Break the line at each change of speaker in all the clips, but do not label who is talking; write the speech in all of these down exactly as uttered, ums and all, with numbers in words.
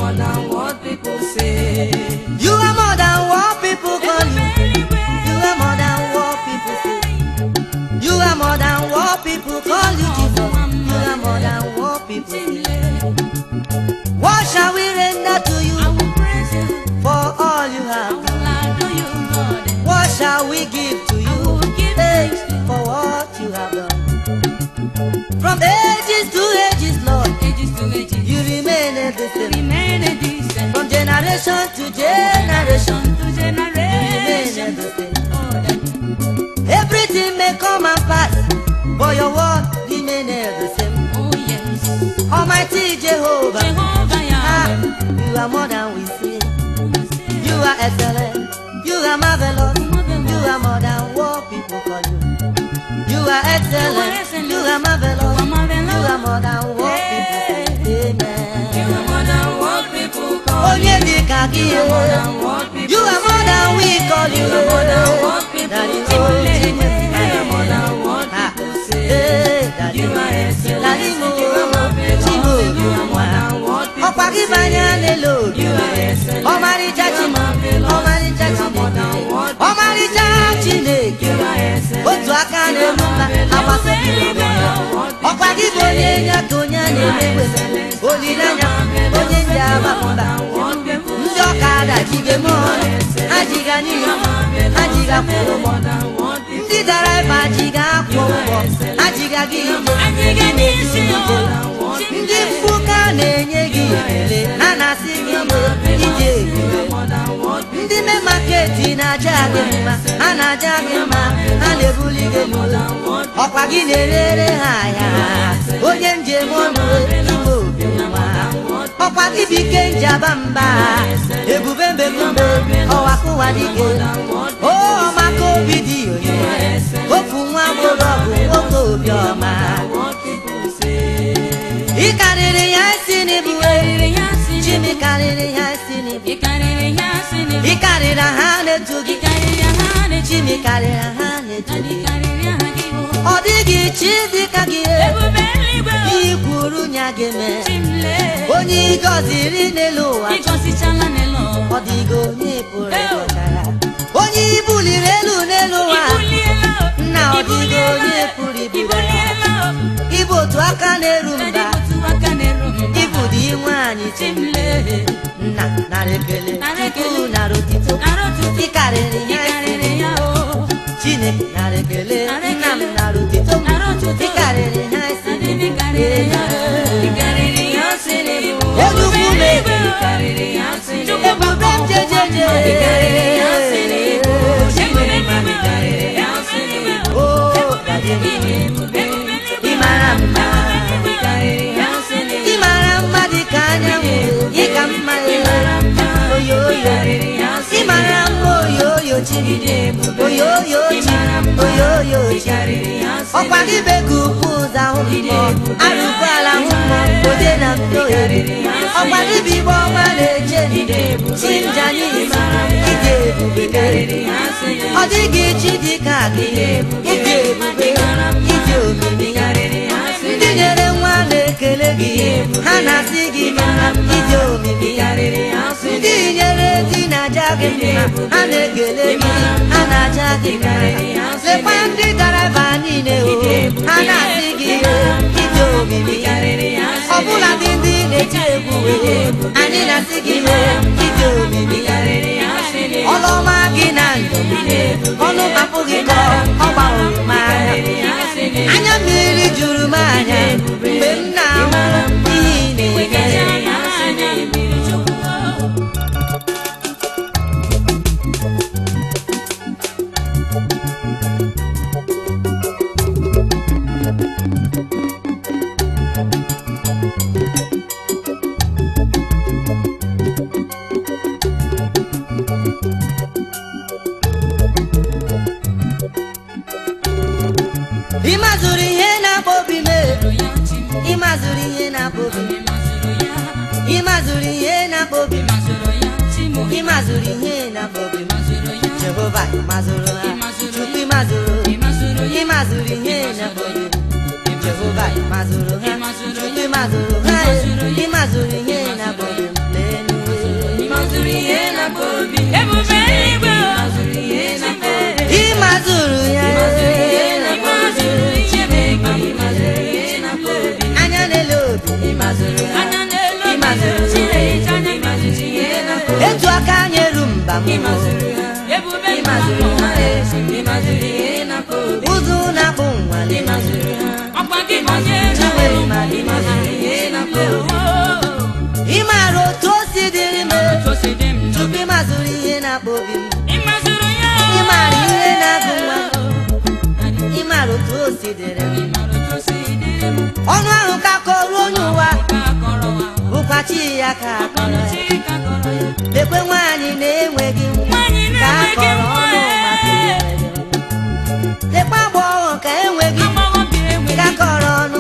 more than what people say.
You are more than what people call you. You are more than what people say. You are more than what people call you, Jesus. You are more than what people say. What shall we render to you
I will praise you.
for all you
I
have
will
done?
adore you, Lord.
What shall we give to
I
you
will give
hey,
thanks to you.
for what you have done? From ages to ages, Lord,
Ages to ages,
you remain the same.
remain a decent.
From generation to generation,
Generation to
you remain
generation.
the same.
Oh, that
Everything may come and pass, but your word remain the same.
oh yes.
Almighty Jehovah,
Jehovah
ah,
Yahweh.
you are more than we see. You are excellent, you are marvelous, you are more than what people call you. You are excellent, you are marvelous, you are more than what people say. Amen.
You are more than what people call you.
Onye dịka gị,
You are more than what people
you are more than we call you.
You are more than what people
Daddy,
call
oh,
you.
Jesus.
You are more than what
Ah,
people say.
eh, Daddy,
You are excellent.
Daddy, mo,
You are marvelous.
Chibo,
You are more than what people
ọkwa gị
say.
banye n'elu obi.
You are excellent.
Ọmarịcha
You are
Chineke,
marvelous.
ọmarịcha
You are more than
Chineke,
what people
ọmarịcha Chineke.
You are excellent.
Otu aka na-eru mba, agbasogide onwe ya. Ọkwa gị bụ onye enye aka onye a na-emegbu eme. Olileanya onye ndị agba mba. Ndị ọkada jiga eme ọrụ, ha jiga n'ihu, ha jiga kwụrụ ụgbọ. Ndị daraiva jiga akwụ ụgbọ, ha jiga gị ije, na-esi ije. Ndị mfuka na-enye gị ekele, ha na-asị gị ije ebube. Ndị me maketi na-aja gị mma, ha na-aja gị mma, ha na-ebuli gị elu. Ọkwa gị na-erere ha ahịa, onye njem ọnụ ime obi nwa. Ọkwa gị bụ ike njaba mba, ebube mbebube ọwa kụwa dike. O ọmaka obi dị onye, ofu nwa agboro ọgụ nwoke obi ọma. Ị karịrị ya isi n'ibuwe, Jimi karịrị ya isi n'ibu. Ị karịrị ha na-etu gị, Jimi karịrị ha na-etu gị. Ọ dịghị chi dịka gị, ihe kwuru nya gị mee. Onye ị gọziri n'elu ụwa, ọ dịghị onye pụrụ ịgọchara. Onye i buliri elu n'elu ụwa, nna ọ dịghị onye pụrụ iburu ya. Ịbụ otu aka na-eru mba, ịbụ dị nwaanyị Chimle. Nna nara ekele, Chukwu nara otito, ị karịrị ya isi. Chineke nara ekele, nna m nara otito, ị karịrị ya isi. Onye ukwu na-ebi, ebube jejeje. Oh, Daddy, ị mara mma, ị mara mma dị ka anyanwụ, ị ka mma oyoyo, ị mara mma oyoyo Chimle, oyoyo Chimle, oyoyo Chimle. Ọkwa gị beka ukwu ụzọ ahụ mmụọ, arụkwala ahụ mmụọ, ode na ndohere. Ọkwa gị bụ igbe ọma na-eche ndụ, chi njani isi, ịdị ebube. Ọ dịghị chi dị ka gị, ịdị ebube, ịdị omimi. Ndị nyere nwa na-ekele gị, ha na-asị gị mma, ịdị omimi. Ndị nyere di na-aja gị mma, ha na-ekele gị, ha na-aja gị mma. Lekwa ndị daraiva niile o, ha na-asị gị ịdị omimi. Ọbụla dị ndị na-eti egwu, anyị na-asị gị ịdị omimi. Ọlụọma gị na ndụ, ọnụ apụghị kọ, ọ gbahụrụ m anya. Anya mmiri juru m anya mgbe m na-ahụ ihe ị na-eme. Ịmazụrụ ihe na-akpọ obi m, ịmazụrụ ihe na-akpọ obi m, ịmazụrụ ihe na-akpọ obi m, ịmazụrụ ihe na-akpọ obi m. Jehova ịmazụrụ ha, Chukwu ịmazụrụ, ịmazụrụ ihe na-akpọ obi m. Jehova ịmazụrụ ha, Chukwu ịmazụrụ ha, ịmazụrụ ihe na-akpọ obi m.
bobi
ebube igwe
mazuru ihe na bobi
ịmazuru ya
mazuru ihe na bobi Chineke mazuru ihe na bobi
anya n'elu obi
mazuru
anya n'elu
mazuru Chineke anya mazuru ihe na bobi
etu aka anyị eru mba m
mazuru ebube mazuru mazuru ihe na bobi
ụzụ na-akpụ nwale
mazuru ọkwa gị mazuru mazuru ihe na bobi
ịmara otu o si dịrị m tupu ịmazuru ihe na-akpọ obi m ịmara ihe na-agụ nwa ịmara otu o si dịrị m ọnụ ahụ ka kọrọ onye ụwa bụkwa chi ya ka akọrọ ya lekwe nwaanyị na-enweghị nwa ka akọrọ ọnụ maka enweghị lekwe agbọghọ ka enweghị ka akọrọ ọnụ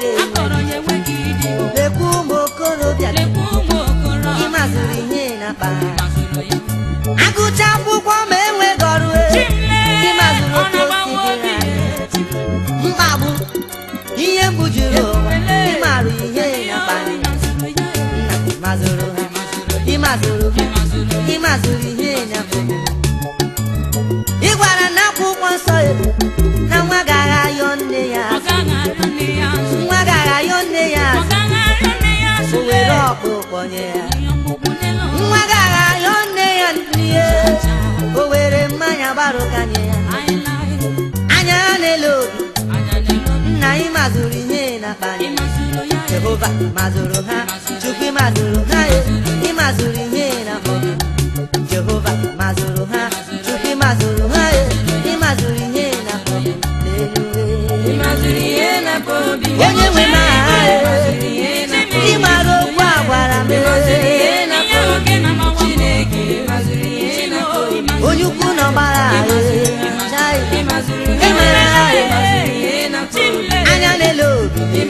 lekwe ụmụ okorobịa ịmazuru ihe na-akpa agụcha akwụkwọ ma enweghị ọrụ ịmazuru otu o si dịrị anyị mkpagbu ihe mbujuru ụwa ịmarụ ihe na-akpa ịmazuru ha ịmazuru ha ịmazuru ihe na-akpa ị gwara na akwụkwọ nsọ na nwa gaghị ayọ nne ya nwa gaghị ayọ nne ya o were ọkpụkpọ nye ya nwa gaghị ayọ nne ya n'ihe o were mmanya gbarụka nye ya anya ya n'elu obi nna ị mazuru ihe na-akpa Jehova mazuru ha Chukwu mazuru ha ị mazuru ihe na-akpa Jehova mazuru ha Chukwu mazuru ha ị mazuru ihe na-akpa onye nwe m aha ị mara okwu a gwara m onye ukwu na ọgbara emere ha anya n'elu obi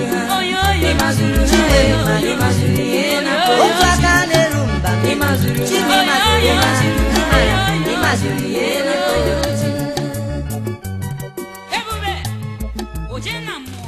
otu aka na-eru mba Chima ịmazuru ihe
ebube oje na mmụọ